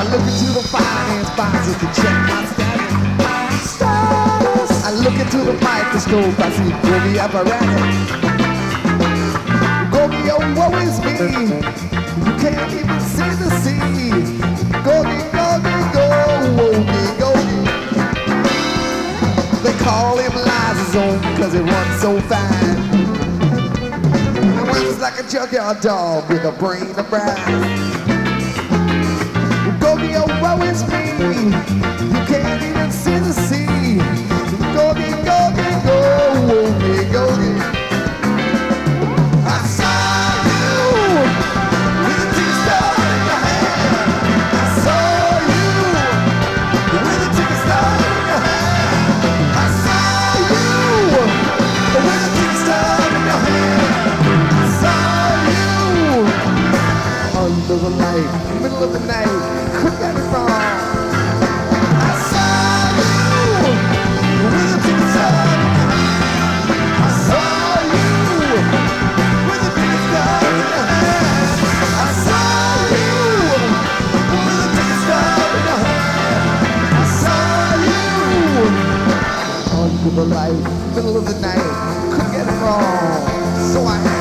look into the finance boxes to check my status. I look into the microscope, I see Gobi apparatus. Gobi, oh, woe is me. You can't even see the sea. Gobi, Gobi, go, Gobi, Gobi. They call him Lysosome because he runs so fine. He runs like a junkyard dog with a brain of brass. Gobi, oh, woe is me. You can't even see the sea. Gobi, Gobi, go, Gobi, Gobi. I saw you with a ticket stub in your hand. I saw you with a ticket stub in your hand. I saw you with a ticket stub in your hand. I saw you under the light, middle of the night. Couldn't get it wrong. I saw you with a ticket stub in your hand. I saw you with a ticket stub in your hand. I saw you with a ticket stub in your hand. I saw you under the light, middle of the night. Couldn't get it wrong, so I had.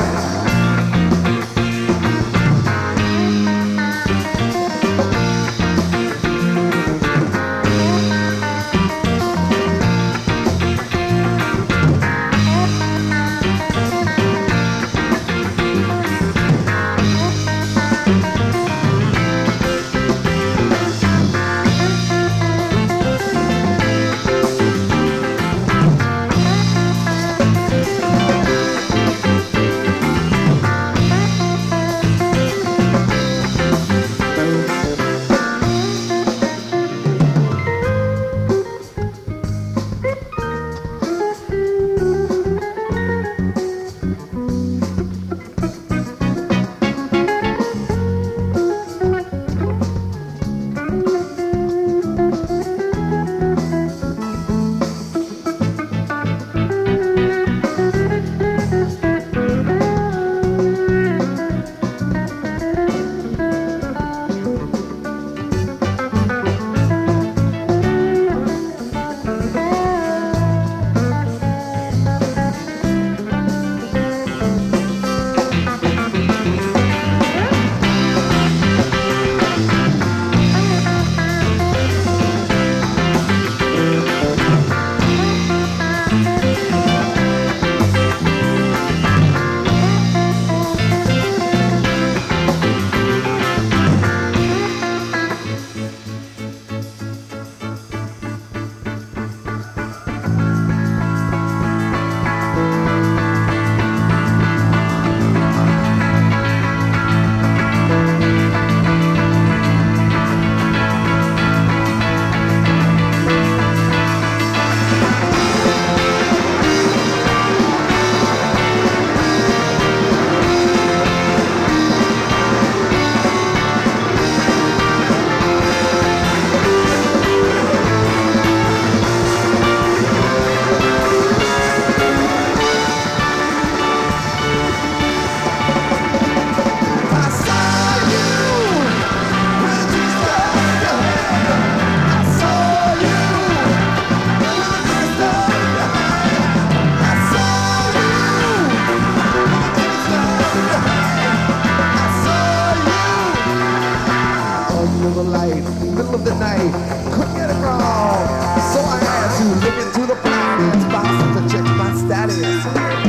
Middle of the night, couldn't get it wrong, so I had to look into the finance boxes to check my status.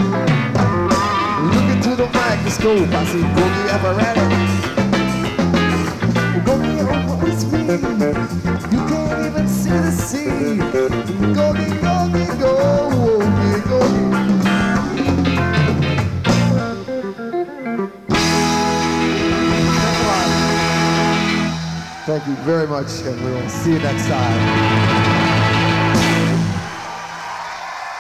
Look into the microscope, I see Gobi apparatus. Gobi, oh, what is me? You can't even see the sea. Gobi, Gobi, go, Gobi, Gobi. Thank you very much, and we'll see you next time.